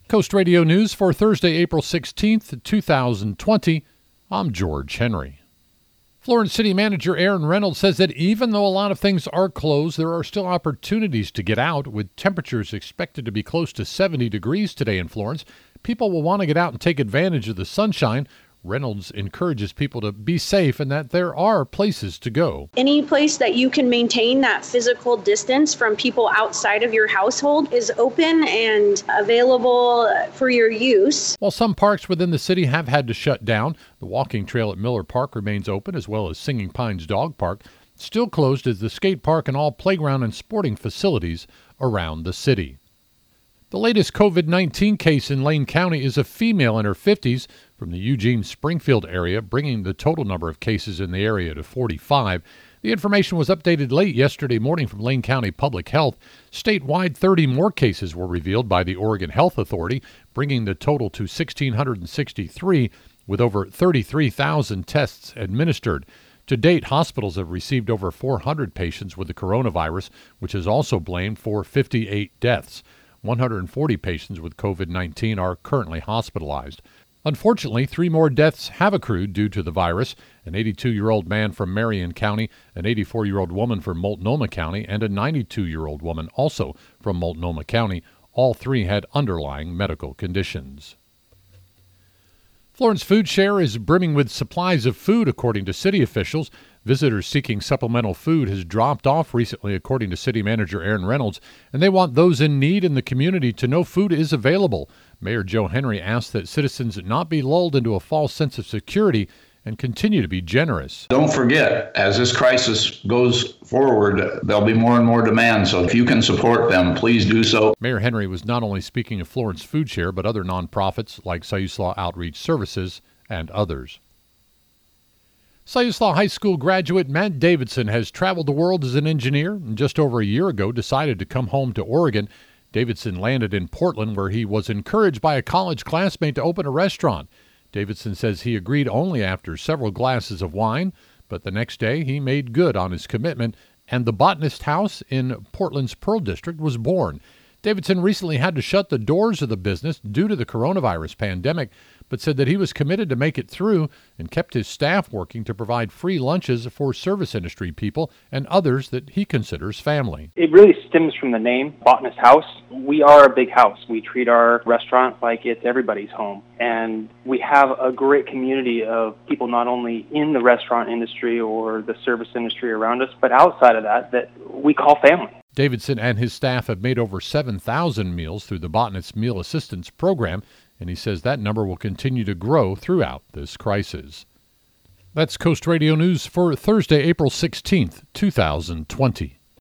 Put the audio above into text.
Coast Radio News for Thursday, April 16th, 2020. I'm George Henry. Florence City Manager Aaron Reynolds says that even though a lot of things are closed, there are still opportunities to get out. With temperatures expected to be close to 70 degrees today in Florence, people will want to get out and take advantage of the sunshine. Reynolds encourages people to be safe and that there are places to go. Any place that you can maintain that physical distance from people outside of your household is open and available for your use. While some parks within the city have had to shut down, the walking trail at Miller Park remains open, as well as Singing Pines Dog Park. Still closed is the skate park and all playground and sporting facilities around the city. The latest COVID-19 case in Lane County is a female in her 50s from the Eugene-Springfield area, bringing the total number of cases in the area to 45. The information was updated late yesterday morning from Lane County Public Health. Statewide, 30 more cases were revealed by the Oregon Health Authority, bringing the total to 1,663, with over 33,000 tests administered. To date, hospitals have received over 400 patients with the coronavirus, which is also blamed for 58 deaths. 140 patients with COVID-19 are currently hospitalized. Unfortunately, 3 more deaths have accrued due to the virus: an 82-year-old man from Marion County, an 84-year-old woman from Multnomah County, and a 92-year-old woman also from Multnomah County. All 3 had underlying medical conditions. Florence Food Share is brimming with supplies of food, according to city officials. Visitors seeking supplemental food has dropped off recently, according to City Manager Aaron Reynolds, and they want those in need in the community to know food is available. Mayor Joe Henry asked that citizens not be lulled into a false sense of security and continue to be generous. Don't forget, as this crisis goes forward, there'll be more and more demand, so if you can support them, please do so. Mayor Henry was not only speaking of Florence Food Share, but other nonprofits like Siuslaw Outreach Services and others. Siuslaw High School graduate Matt Davidson has traveled the world as an engineer and just over a year ago decided to come home to Oregon. Davidson landed in Portland, where he was encouraged by a college classmate to open a restaurant. Davidson says he agreed only after several glasses of wine, but the next day he made good on his commitment, and the Botanist House in Portland's Pearl District was born. Davidson recently had to shut the doors of the business due to the coronavirus pandemic, but said that he was committed to make it through and kept his staff working to provide free lunches for service industry people and others that he considers family. It really stems from the name, Botanist House. We are a big house. We treat our restaurant like it's everybody's home. And we have a great community of people not only in the restaurant industry or the service industry around us, but outside of that we call family. Davidson and his staff have made over 7,000 meals through the Botanist Meal Assistance Program, and he says that number will continue to grow throughout this crisis. That's Coast Radio News for Thursday, April 16th, 2020.